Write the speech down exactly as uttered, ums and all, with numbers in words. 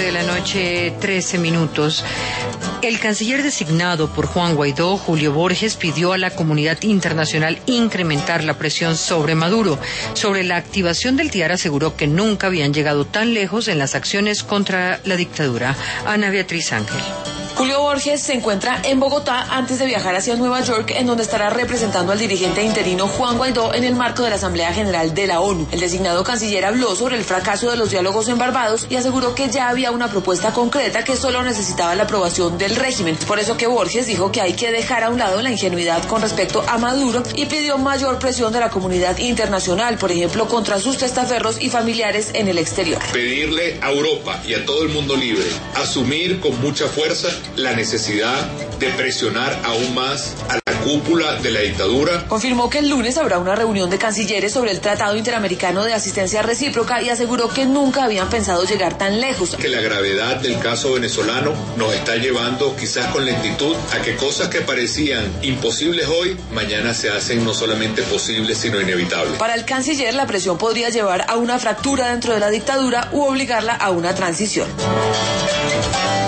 de la noche, trece minutos. El canciller designado por Juan Guaidó, Julio Borges, pidió a la comunidad internacional incrementar la presión sobre Maduro. Sobre la activación del T I A R aseguró que nunca habían llegado tan lejos en las acciones contra la dictadura. Ana Beatriz Ángel. Julio Borges se encuentra en Bogotá antes de viajar hacia Nueva York, en donde estará representando al dirigente interino Juan Guaidó en el marco de la Asamblea General de la ONU. El designado canciller habló sobre el fracaso de los diálogos en Barbados y aseguró que ya había una propuesta concreta que solo necesitaba la aprobación del régimen. Por eso que Borges dijo que hay que dejar a un lado la ingenuidad con respecto a Maduro y pidió mayor presión de la comunidad internacional, por ejemplo, contra sus testaferros y familiares en el exterior. Pedirle a Europa y a todo el mundo libre asumir con mucha fuerza la necesidad de presionar aún más a la cúpula de la dictadura. Confirmó que el lunes habrá una reunión de cancilleres sobre el Tratado Interamericano de Asistencia Recíproca y aseguró que nunca habían pensado llegar tan lejos. Que la gravedad del caso venezolano nos está llevando quizás con lentitud a que cosas que parecían imposibles hoy, mañana se hacen no solamente posibles sino inevitables. Para el canciller, la presión podría llevar a una fractura dentro de la dictadura u obligarla a una transición.